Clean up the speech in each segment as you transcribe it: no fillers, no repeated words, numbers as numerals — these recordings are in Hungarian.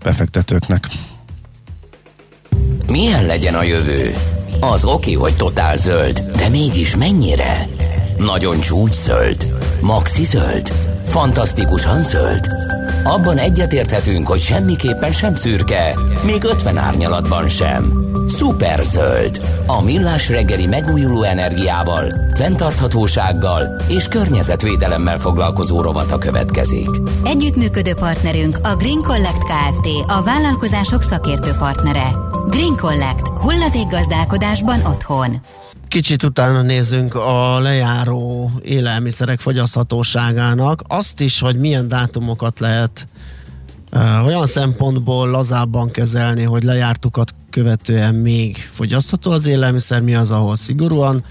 befektetőknek. Milyen legyen a jövő? Az oké, hogy totál zöld, de mégis mennyire? Nagyon csúcs zöld? Maxi zöld? Fantasztikusan zöld? Abban egyetérthetünk, hogy semmiképpen sem szürke, még 50 árnyalatban sem. Szuper zöld. A Millás reggeli megújuló energiával, fenntarthatósággal és környezetvédelemmel foglalkozó rovata következik. Együttműködő partnerünk a Green Collect Kft. A vállalkozások szakértő partnere. Green Collect. Hulladékgazdálkodásban otthon. Kicsit utána nézzünk a lejáró élelmiszerek fogyaszthatóságának. Azt is, hogy milyen dátumokat lehet olyan szempontból lazábban kezelni, hogy lejártukat követően még fogyasztható az élelmiszer, mi az, ahol szigorúan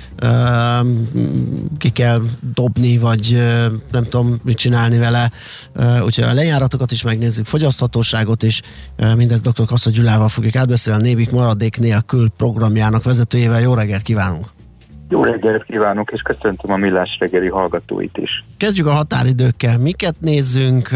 ki kell dobni, vagy nem tudom mit csinálni vele. Úgyhogy a lejáratokat is megnézzük, fogyaszthatóságot is. Mindezt dr. Kassa Gyulával fogjuk átbeszélni, a Nébik maradék nélkül programjának vezetőjével. Jó reggelt kívánunk! Jó reggelt kívánok, és köszöntöm a Millás reggeli hallgatóit is. Kezdjük a határidőkkel. Miket nézzünk,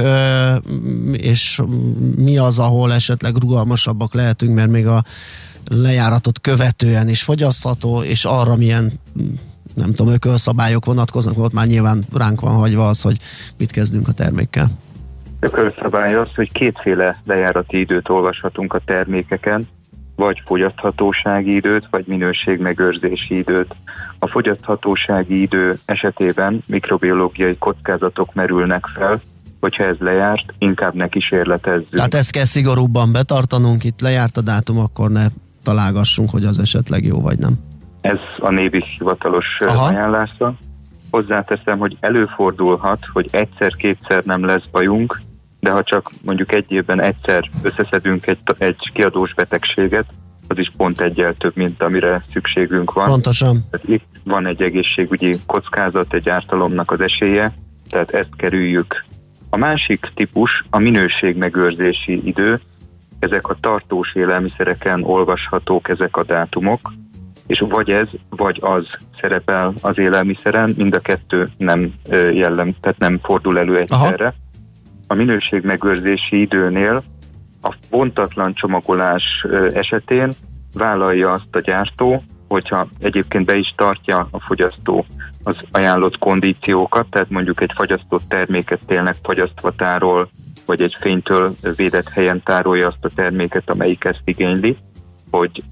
és mi az, ahol esetleg rugalmasabbak lehetünk, mert még a lejáratot követően is fogyasztható, és arra milyen, nem tudom, ökölszabályok vonatkoznak, ott már nyilván ránk van hagyva az, hogy mit kezdünk a termékkel. Ökölszabály az, hogy kétféle lejárati időt olvashatunk a termékeken, vagy fogyaszthatósági időt, vagy minőségmegőrzési időt. A fogyaszthatósági idő esetében mikrobiológiai kockázatok merülnek fel, hogyha ez lejárt, inkább ne kísérletezzünk. Tehát ezt kell szigorúbban betartanunk, itt lejárt a dátum, akkor ne találgassunk, hogy az esetleg jó vagy nem. Ez a Nébik hivatalos ajánlása. Hozzáteszem, hogy előfordulhat, hogy egyszer-kétszer nem lesz bajunk, de ha csak mondjuk egy évben egyszer összeszedünk egy kiadós betegséget, az is pont egyel több, mint amire szükségünk van. Pontosan. Tehát itt van egy egészségügyi kockázat, egy ártalomnak az esélye, tehát ezt kerüljük. A másik típus a minőségmegőrzési idő, ezek a tartós élelmiszereken olvashatók ezek a dátumok, és vagy ez, vagy az szerepel az élelmiszeren, mind a kettő nem tehát nem fordul elő egyszerre. Aha. A minőségmegőrzési időnél a bontatlan csomagolás esetén vállalja azt a gyártó, hogyha egyébként be is tartja a fogyasztó az ajánlott kondíciókat, tehát mondjuk egy fagyasztott terméket tényleg fagyasztva tárol, vagy egy fénytől védett helyen tárolja azt a terméket, amelyik ezt igényli, hogy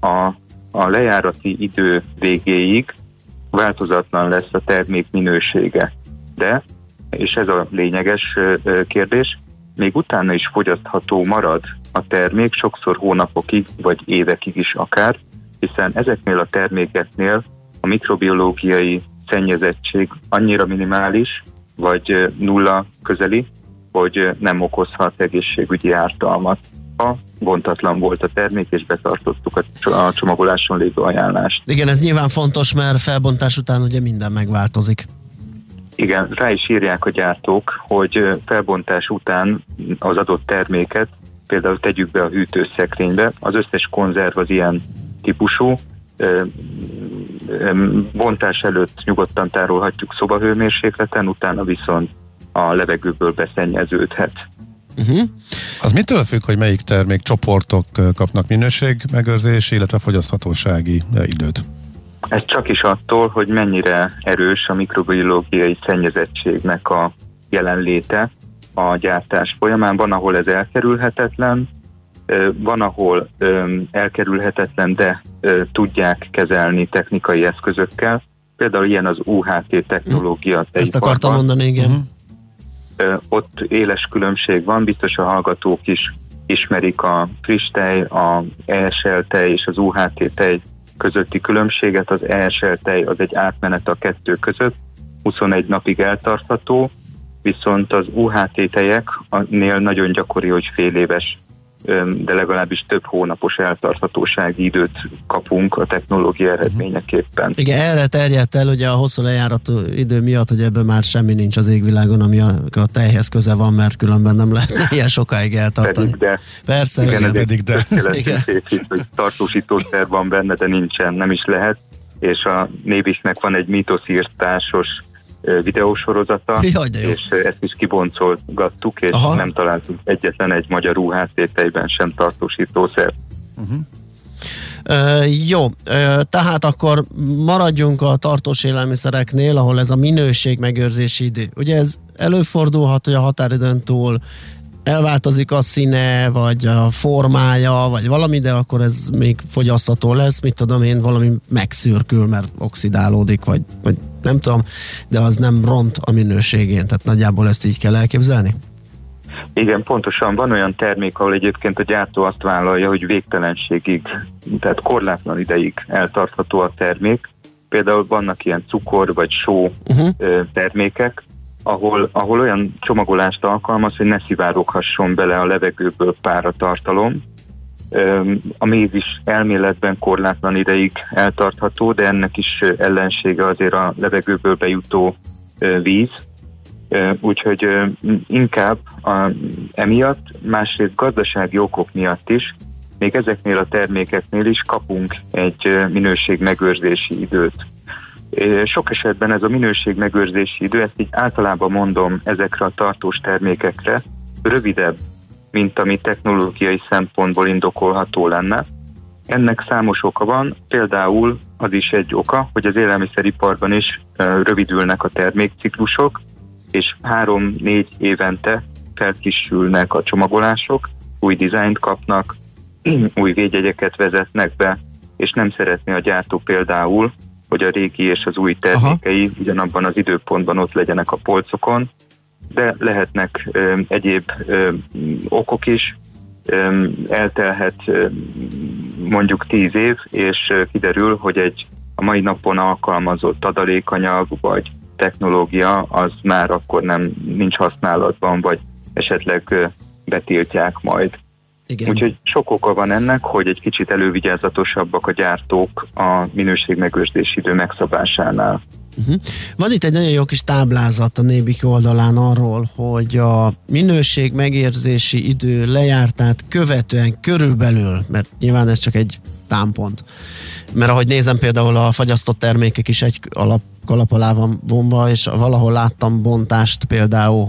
a lejárati idő végéig változatlan lesz a termék minősége. De, és ez a lényeges kérdés, még utána is fogyasztható marad a termék, sokszor hónapokig, vagy évekig is akár, hiszen ezeknél a termékeknél a mikrobiológiai szennyezettség annyira minimális, vagy nulla közeli, hogy nem okozhat egészségügyi ártalmat. Ha bontatlan volt a termék, és betartottuk a csomagoláson lévő ajánlást. Igen, ez nyilván fontos, mert felbontás után ugye minden megváltozik. Igen, rá is írják a gyártók, hogy felbontás után az adott terméket például tegyük be a hűtőszekrénybe, az összes konzerv az ilyen típusú, bontás előtt nyugodtan tárolhatjuk szobahőmérsékleten, utána viszont a levegőből beszennyeződhet. Az mitől függ, hogy melyik termékcsoportok kapnak minőségmegőrzési, illetve fogyaszthatósági időt? Ez csak is attól, hogy mennyire erős a mikrobiológiai szennyezettségnek a jelenléte a gyártás folyamán. Van, ahol ez elkerülhetetlen, van, ahol elkerülhetetlen, de tudják kezelni technikai eszközökkel. Például ilyen az UHT technológia. Ezt akartam mondani, igen. Ott éles különbség van, biztos a hallgatók is ismerik a friss tej, a ESL tej és az UHT tej közötti különbséget. Az ESL tej az egy átmenet a kettő között, 21 napig eltartható, viszont az UHT tejeknél nagyon gyakori, hogy fél éves, de legalábbis több hónapos eltarthatósági időt kapunk a technológia eredményeképpen. Igen, erre terjedt el ugye a hosszú lejáratú idő miatt, hogy ebben már semmi nincs az égvilágon, ami a tejhez köze van, mert különben nem lehet ilyen sokáig eltartani. Pedig de. Persze, igen. Pedig de. Hogy tartósítószer van benne, de nincsen, nem is lehet. És a Nébisnek van egy mítoszírtásos videósorozata, és ezt is kiboncolgattuk, és nem találtunk egyetlen egy magyar ruháztételyben sem tartósítószer. Jó, tehát akkor maradjunk a tartós élelmiszereknél, ahol ez a minőségmegőrzési idő. Ugye ez előfordulhat, hogy a határidőn túl elváltozik a színe, vagy a formája, vagy valami, de akkor ez még fogyasztható lesz, mit tudom én, valami megszürkül, mert oxidálódik, vagy nem tudom, de az nem ront a minőségén, tehát nagyjából ezt így kell elképzelni? Igen, pontosan. Van olyan termék, ahol egyébként a gyártó azt vállalja, hogy végtelenségig, tehát korlátlan ideig eltartható a termék. Például vannak ilyen cukor vagy só termékek, ahol olyan csomagolást alkalmaz, hogy ne szivároghasson bele a levegőből páratartalom. A méz is elméletben korlátlan ideig eltartható, de ennek is ellensége azért a levegőből bejutó víz. Úgyhogy inkább emiatt, másrészt gazdasági okok miatt is, még ezeknél a termékeknél is kapunk egy minőségmegőrzési időt. Sok esetben ez a minőségmegőrzési idő, ezt így általában mondom ezekre a tartós termékekre, rövidebb, mint ami technológiai szempontból indokolható lenne. Ennek számos oka van, például az is egy oka, hogy az élelmiszeriparban is rövidülnek a termékciklusok, és 3-4 évente felkisülnek a csomagolások, új dizájnt kapnak, új védjegyeket vezetnek be, és nem szeretné a gyártó például, hogy a régi és az új termékei ugyanabban az időpontban ott legyenek a polcokon, de lehetnek egyéb okok is, eltelhet mondjuk 10 év, és kiderül, hogy a mai napon alkalmazott adalékanyag vagy technológia az már akkor nincs használatban, vagy esetleg betiltják majd. Igen. Úgyhogy sok oka van ennek, hogy egy kicsit elővigyázatosabbak a gyártók a minőségmegőrzési idő megszabásánál. Van itt egy nagyon jó kis táblázat a Nébik oldalán arról, hogy a minőségmegőrzési idő lejártát követően körülbelül, mert nyilván ez csak egy támpont, mert ahogy nézem, például a fagyasztott termékek is egy kalap alá van vonva, és valahol láttam bontást például,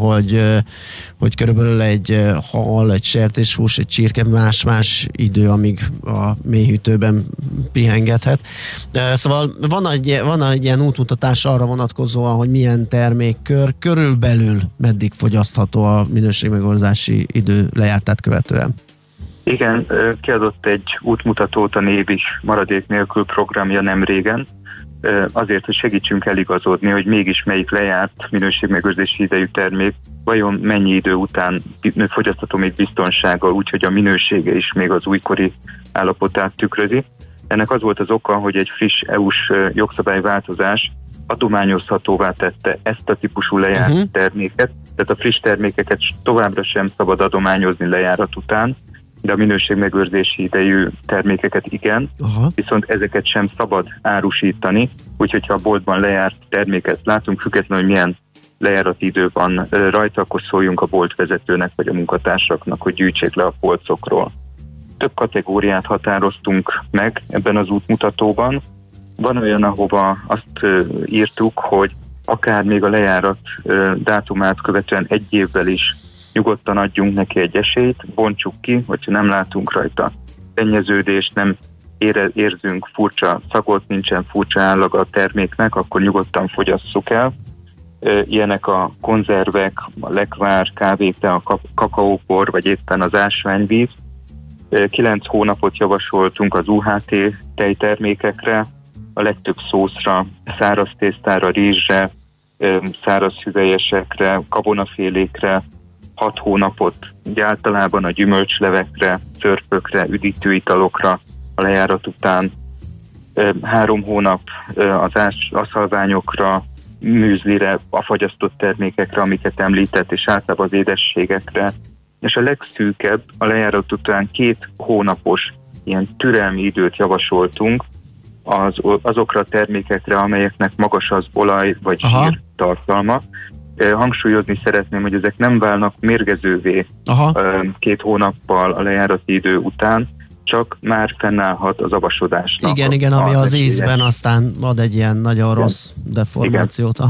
hogy körülbelül egy hal, egy sertéshús, egy csirke más idő, amíg a mélyhűtőben pihengethet. Szóval van egy ilyen útmutatás arra vonatkozóan, hogy milyen termékkör körülbelül meddig fogyasztható a minőségmegőrzési idő lejártát követően. Igen, kiadott egy útmutatót a Nébis maradék nélkül programja nem régen, azért, hogy segítsünk eligazodni, hogy mégis melyik lejárt minőségmegőrzési idejű termék, vajon mennyi idő után fogyasztható még biztonsággal, úgyhogy a minősége is még az újkori állapotát tükrözi. Ennek az volt az oka, hogy egy friss EU-s jogszabályváltozás adományozhatóvá tette ezt a típusú lejárt terméket, tehát a friss termékeket továbbra sem szabad adományozni lejárat után, de a minőségmegőrzési idejű termékeket igen, viszont ezeket sem szabad árusítani, úgyhogy ha a boltban lejárt terméket látunk, függetlenül, hogy milyen lejárati idő van rajta, akkor szóljunk a boltvezetőnek vagy a munkatársaknak, hogy gyűjtsék le a polcokról. Több kategóriát határoztunk meg ebben az útmutatóban. Van olyan, ahova azt írtuk, hogy akár még a lejárat dátumát követően egy évvel is nyugodtan adjunk neki egy esélyt, bontsuk ki, hogyha nem látunk rajta szennyeződést, nem érzünk furcsa szagot, nincsen furcsa állaga a terméknek, akkor nyugodtan fogyasszuk el. Ilyenek a konzervek, a lekvár, kávéte, a kakaópor, vagy éppen az ásványvíz. 9 hónapot javasoltunk az UHT tejtermékekre, a legtöbb szószra, száraz tésztára, rizsre, száraz hüvelyesekre, gabonafélékre, 6 hónapot általában a gyümölcslevekre, szörpökre, üdítőitalokra a lejárat után, 3 hónap az aszalványokra, műzlire, a fagyasztott termékekre, amiket említett, és általában az édességekre, és a legszűkebb a lejárat után 2 hónapos ilyen türelmi időt javasoltunk azokra a termékekre, amelyeknek magas az olaj vagy zsír tartalma. Hangsúlyozni szeretném, hogy ezek nem válnak mérgezővé 2 hónappal a lejárati idő után, csak már fennállhat az avasodásnak. Igen, ami az ízben aztán ad egy ilyen nagyon rossz deformációt.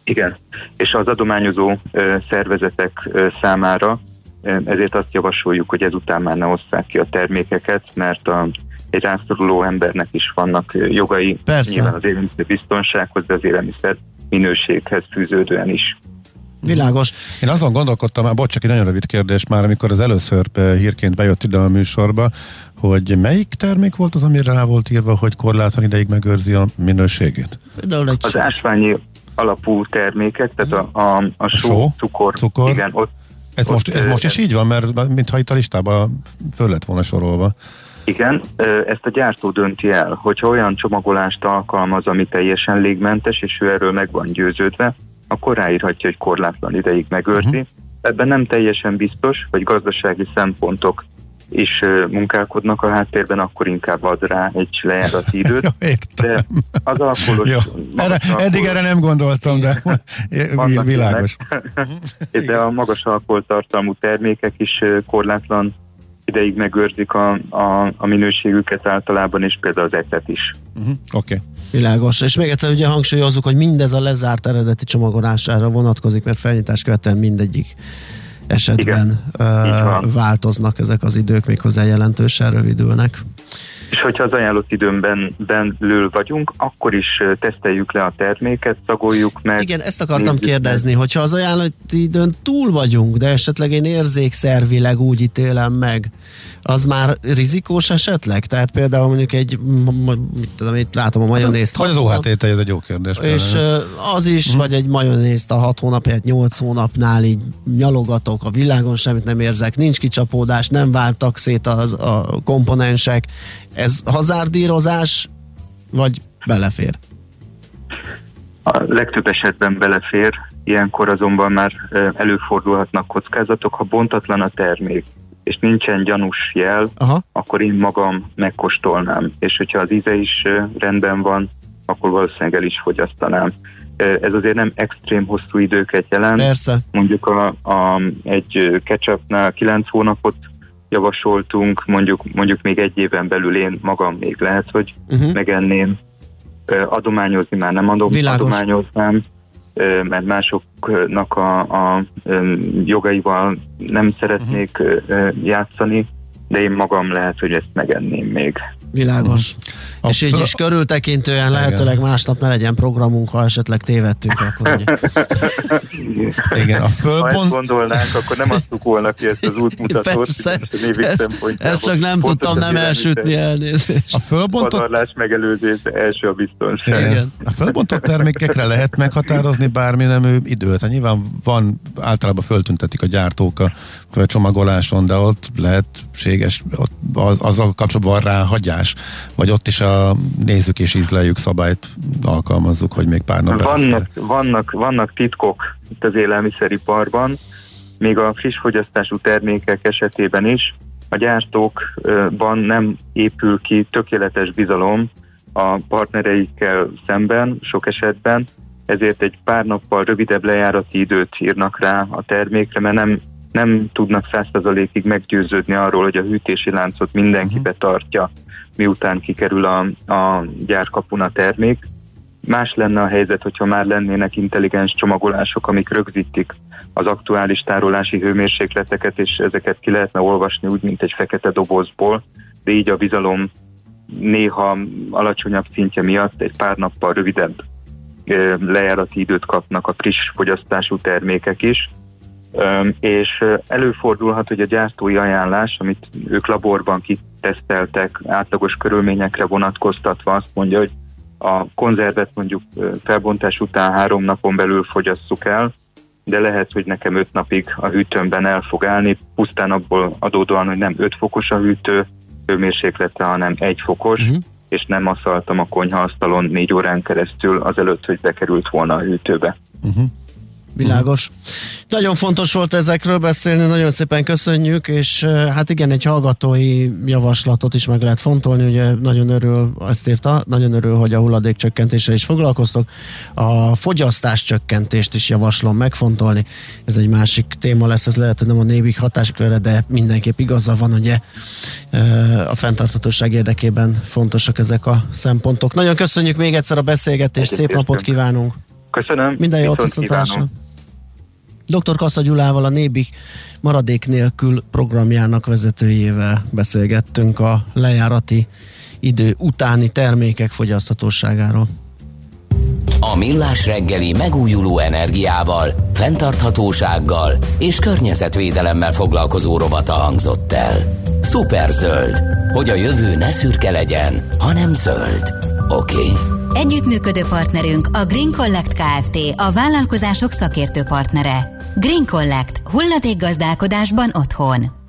Igen, és az adományozó szervezetek számára ezért azt javasoljuk, hogy ezután már ne osszák ki a termékeket, mert egy rászoruló embernek is vannak jogai, persze. Nyilván az élelmiszer biztonsághoz, de az élelmiszer minőséghez fűződően is. Világos. Én azon gondolkodtam, csak egy nagyon rövid kérdés már, amikor az először hírként bejött ide a műsorba, hogy melyik termék volt az, amire rá volt írva, hogy korlátlan ideig megőrzi a minőségét? Az ásványi alapú termékek, tehát a só, cukor. Igen, Ez most is így van, mert mintha itt a listában föl lett volna sorolva. Igen, ezt a gyártó dönti el, hogyha olyan csomagolást alkalmaz, ami teljesen légmentes, és ő erről meg van győződve, akkor ráírhatja, hogy korlátlan ideig megőrzi. Ebben nem teljesen biztos, hogy gazdasági szempontok is munkálkodnak a háttérben, akkor inkább ad rá egy lejárati időt. De az alkoholos... Eddig erre nem gondoltam, de világos. De a magas alkoholtartalmú termékek is korlátlan ideig megőrzik a minőségüket általában, és például az ecet is. Oké. Világos. És még egyszer ugye hangsúlyozzuk, hogy mindez a lezárt eredeti csomagolására vonatkozik, mert felnyitás követően mindegyik esetben változnak ezek az idők, méghozzá jelentősen rövidülnek. És hogyha az ajánlott időben belül vagyunk, akkor is teszteljük le a terméket, szagoljuk meg. Igen, ezt akartam kérdezni, hogyha az ajánlott időn túl vagyunk, de esetleg én érzékszervileg úgy ítélem meg, az már rizikós esetleg? Tehát például mondjuk itt látom a majonézt. Vagy az OHT-tej, ez egy jó kérdés. És az is, vagy egy majonézt a 6 hónapját, 8 hónapnál így nyalogatok, a világon semmit nem érzek, nincs kicsapódás, nem váltak szét a komponensek. Ez hazárdírozás, vagy belefér? A legtöbb esetben belefér, ilyenkor azonban már előfordulhatnak kockázatok. Ha bontatlan a termék, és nincsen gyanús jel, akkor én magam megkóstolnám. És hogyha az íze is rendben van, akkor valószínűleg el is fogyasztanám. Ez azért nem extrém hosszú időket jelent. Persze. Mondjuk egy ketchupnál 9 hónapot javasoltunk, mondjuk még egy éven belül én magam még lehet, hogy megenném. Adományozni már nem adományoznám, mert másoknak a jogaival nem szeretnék játszani, de én magam lehet, hogy ezt megenném még. Világos. És így is körültekintően lehetőleg másnap ne legyen programunk, ha esetleg tévedtünk. Akkor igen, ha ezt gondolnánk, akkor nem adtuk volna ki ezt az útmutatót. Ezt csak nem tudtam nem elsütni, elnézést. A pazarlás megelőzés első a biztonság. Igen. A fölbontott termékekre lehet meghatározni bármi nemű időt. Hát nyilván van, általában föltüntetik a gyártók a csomagoláson, de ott lehetséges, azzal kapcsolatban van ráhagyás, vagy ott is a nézzük és ízleljük szabályt alkalmazzuk, hogy még pár nap vannak titkok itt az élelmiszeriparban, még a friss fogyasztású termékek esetében is a gyártókban nem épül ki tökéletes bizalom a partnereikkel szemben sok esetben, ezért egy pár nappal rövidebb lejárati időt írnak rá a termékre, mert nem tudnak 100%-ig meggyőződni arról, hogy a hűtési láncot mindenki betartja, miután kikerül a gyárkapun a termék. Más lenne a helyzet, hogyha már lennének intelligens csomagolások, amik rögzítik az aktuális tárolási hőmérsékleteket, és ezeket ki lehetne olvasni úgy, mint egy fekete dobozból, de így a bizalom néha alacsonyabb szintje miatt egy pár nappal rövidebb lejárati időt kapnak a friss fogyasztású termékek is, és előfordulhat, hogy a gyártói ajánlás, amit ők laborban kiteszteltek, átlagos körülményekre vonatkoztatva azt mondja, hogy a konzervet mondjuk felbontás után 3 napon belül fogyasszuk el, de lehet, hogy nekem 5 napig a hűtőmben el fog állni, pusztán abból adódóan, hogy nem 5 fokos a hűtő hőmérséklete, hanem 1 fokos, és nem aszaltam a konyhaasztalon 4 órán keresztül azelőtt, hogy bekerült volna a hűtőbe. Világos. Nagyon fontos volt ezekről beszélni, nagyon szépen köszönjük, és hát igen, egy hallgatói javaslatot is meg lehet fontolni, ugye nagyon örül, hogy a hulladékcsökkentéssel is foglalkoztok. A fogyasztás csökkentést is javaslom megfontolni. Ez egy másik téma lesz, ez lehet, hogy nem a névig hatáskörre, de mindenképp igaza van, ugye a fenntarthatóság érdekében fontosak ezek a szempontok. Nagyon köszönjük még egyszer a beszélgetést, szép napot kívánunk! Köszönöm. Minden jót, viszontlátásra. Dr. Kassa Gyulával, a Nébik maradék nélkül programjának vezetőjével beszélgettünk a lejárati idő utáni termékek fogyaszthatóságáról. A Millás reggeli megújuló energiával, fenntarthatósággal és környezetvédelemmel foglalkozó rovata hangzott el. Szuperzöld, hogy a jövő ne szürke legyen, hanem zöld. Oké? Együttműködő partnerünk a Green Collect Kft. A vállalkozások szakértő partnere. Green Collect. Hulladékgazdálkodásban otthon.